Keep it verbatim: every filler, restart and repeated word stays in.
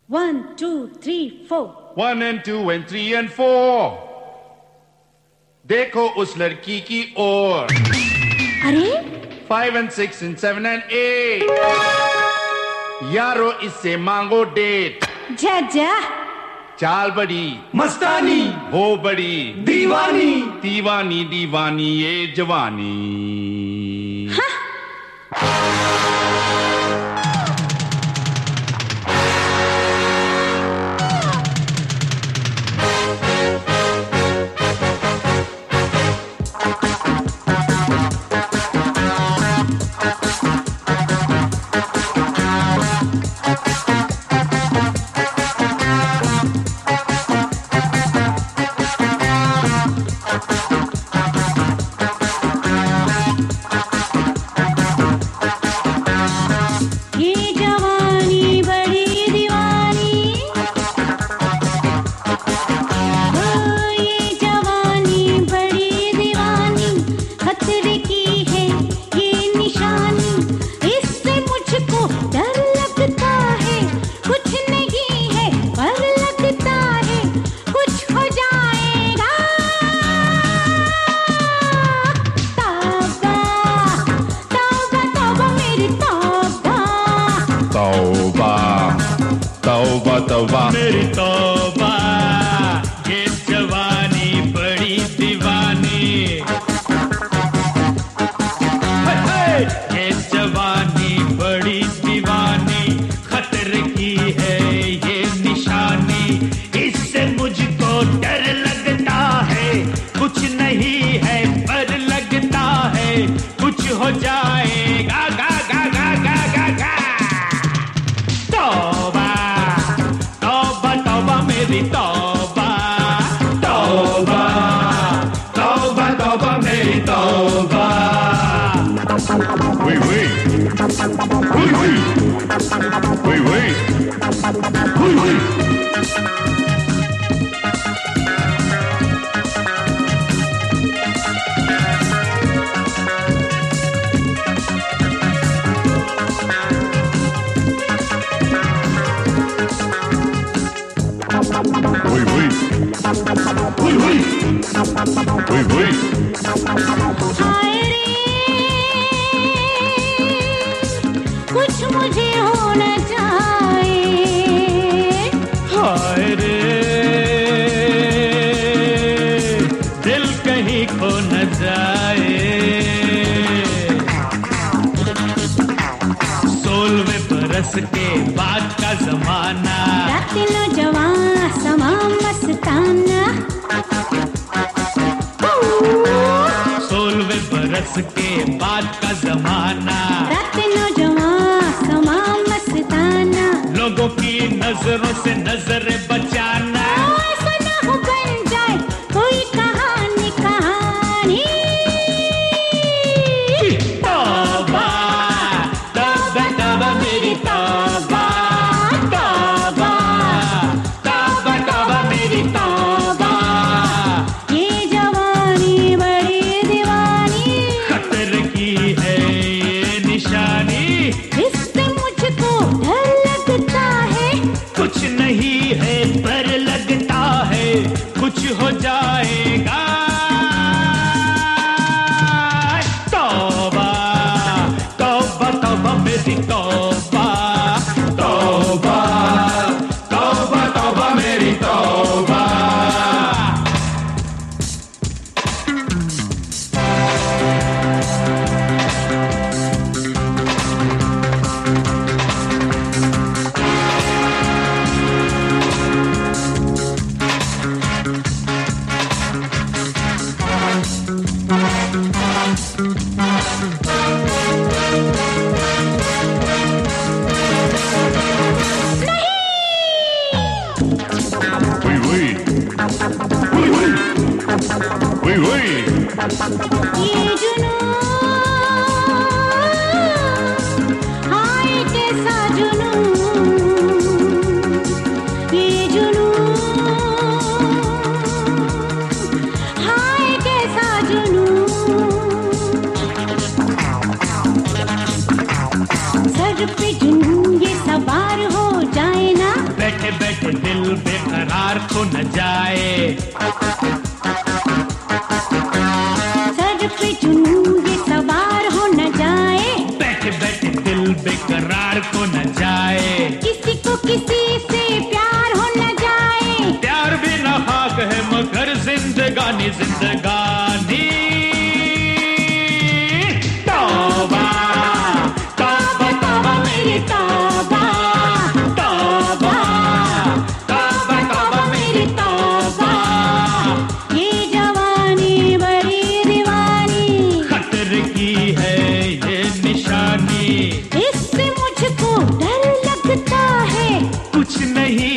One, two, three, four. One and two and three and four. देखो उस लड़की की ओर. अरे? Five and six and seven and eight. यारो इससे मांगो डेट. जा जा. चाल बड़ी मस्तानी, वो बड़ी दीवानी, दीवानी दीवानी ये जवानी. हाँ? तौबा मेरी तौबा, ये जवानी बड़ी दीवानी. ये जवानी बड़ी दीवानी, खतरे की है ये निशानी. इससे मुझको डर लगता है, कुछ नहीं है पर लगता है कुछ हो जाएगा. गा गा गा गा गा गा. तौबा मेरी तौबा, तौबा तौबा तौबा मेरी तौबा. हुई हुई हुई हुई हुई हुई हुई हुई. Ui, ui. Ui, ui. Ui, ui. हाय रे, कुछ मुझे होना चाहिए. हाय रे, दिल कहीं खो न जाए. सोलहवें बरस के बाद का जमाना, रात नौजवान समा मस्ताना. सोलहवें बरस के बाद का जमाना, रात नौजवान समा मस्ताना. लोगों की नजरों से नजरें बचाना. ऐसा ना हो बन जाए कोई कहानी कहानी. तौबा तौबा तौबा मेरी तौबा, तौबा तौबा तौबा मेरी तौबा. ये जवानी बड़ी दीवानी, खतरे की है ये निशानी. इससे मुझको डर लगता है, कुछ नहीं है पर लगता है कुछ हो जाएगा. तौबा तौबा तौबा मेरी तौबा, तौबा तौबा तौबा मेरी तौबा. Ui, ui. Ui, ui. Ui, ui. ये जुनून, हाय कैसा जुनून. ये जुनून, हाय कैसा जुनून. सर पे जुनून ये सवार हो जाए ना, बैठ प्यार खो न जाए। सर पे जुनून ये सवार हो न जाए, बैठे बैठे दिल बेकरार खो न जाए। किसी को किसी से प्यार हो न जाए, प्यार भी ना खाक है मगर जिंदगानी जिंदगानी। तौबा तौबा तौबा मेरी तौबा, तौबा तौबा तौबा मेरी तौबा। ये जवानी बड़ी दीवानी, खतरे की है ये निशानी। इससे मुझको डर लगता है, कुछ नहीं